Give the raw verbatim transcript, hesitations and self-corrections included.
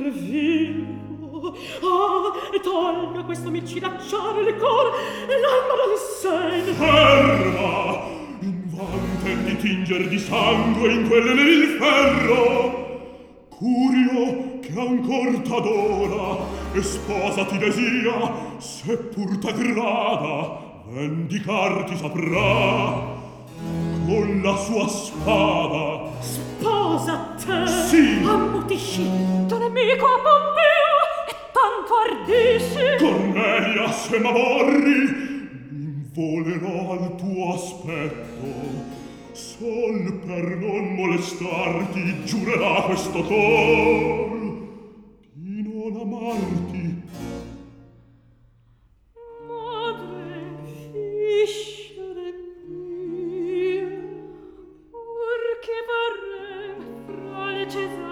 vivo. Ah, e tolga questo micilacciare le cor, l'alma dal sen. Ferma! Invante di tinger di sangue in quelle nel ferro. Curio che ancor t'adora e sposa ti desia, seppur t'aggrada, vendicarti saprà con la sua spada. Sposa te? Sì! Ammutisci tuo nemico a Pompeo e tanto ardisci? Cornelia, se m'aborri, m'involerò al tuo aspetto. Sol per non molestarti giurerà questo cor di non amarti. Madre, fiscere mia, or che vorrei fra le Cesare